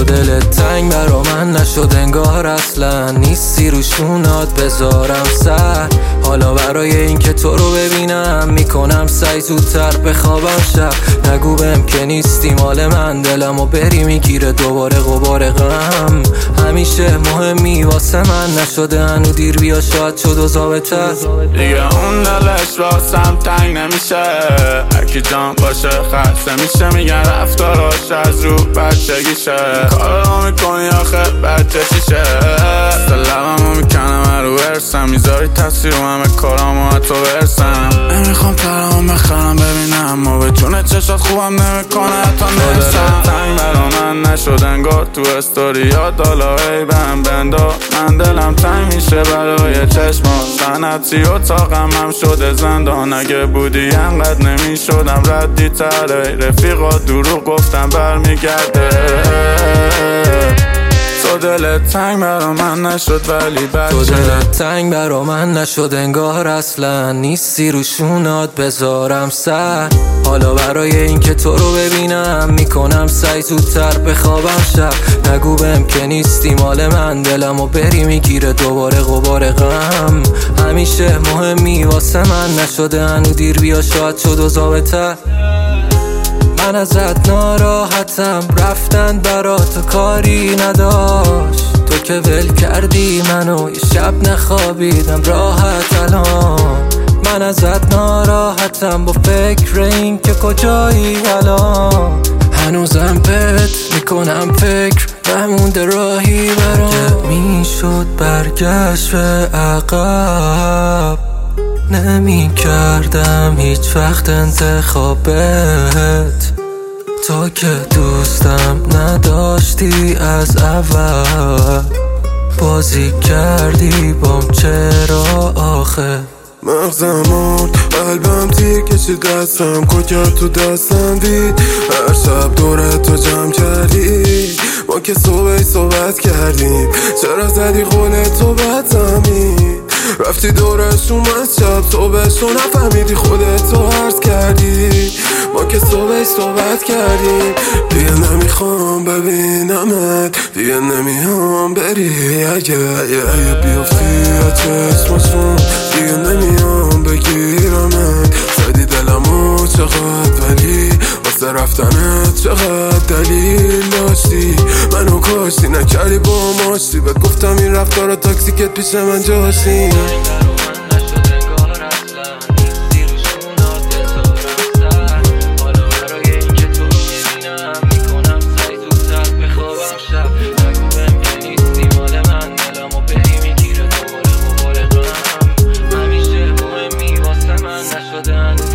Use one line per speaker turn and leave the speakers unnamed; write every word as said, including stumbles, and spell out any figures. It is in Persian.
تو دلت تنگ برا من نشد انگار اصلا نیستی روشونات بذارم سر. حالا برای این که تو رو ببینم میکنم سعی زودتر بخوابم شب. نگو بهم که نیستی مال من دلم و بری میگیره دوباره غبار غم. همیشه مهمی واسه من نشده هنو دیر بیا شاید شد و ضابطه
دیگه اون دلش واسم تنگ نمیشه. هرکی جان باشه خسته میشه میگن رفتاراش از رو بچگیشه. کارا میکنی آخه بچه چیشه. لبمو میکنم رو برسم میذاری تصویر و همه کارامو حتی برسم. نمیخوام ترامو بخرم ببینم و به جون چشات خوبم نمیکنه حتی نرسم. تنگ برا من نشد انگار تو استوریات حالا ای بهم بندا. من دلم تنگ میشه برای چشمات سنتی و طاقم هم شده زندان. اگه بودی انقدر نمیشدم ردی تره. رفیقا دروغ گفتم برمیگرده. تو دلت تنگ برا من نشد ولی بچه
تو دلت تنگ برا من نشد انگار اصلا نیستی روشونات بذارم سر. حالا برای این که تو رو ببینم میکنم سعی زودتر بخوابم شب. نگو بهم که نیستی مال من دلم و بری میگیره دوباره غبار غم. همیشه مهمی واسه من نشده هنو دیر بیا شاید شد و ضابطه. من ازت ناراحتم رفتن برا تو کاری نداشت. تو که ول کردی منو یه شب نخوابیدم راحت الان. من ازت ناراحتم با فکر این که کجایی الان. هنوزم بهت میکنم فکر نمونده راهی برام. که میشد برگشت به عقب نمی کردم هیچ وقت انتخابت. تو که دوستم نداشتی از اول بازی کردی بام چرا آخه.
مغزمون قلبم تیر کشید دستم کجا تو دستم دید. هر شب دوره تو جمع کردی ما که صبح صحبت کردیم. چرا زدی قول تو بد زمین رفتی دورش اومد شب صبحشو نفهمیدی خودتو عرض کردی. ما که صبح صحبت کردیم. دیگه نمیخوام ببینمت دیگه نمیام بری. اگه اگه بیافتی چشماشون دیگه نمیام بگیرمت. زدی دلمو چقدر ولی واسه رفتنت چقدر دلیل داشتی. منو کاشتی نکردی با ماشتی. بهت گفتم این رفتارا تاکسیکت پیش من جاشتی.
نشدن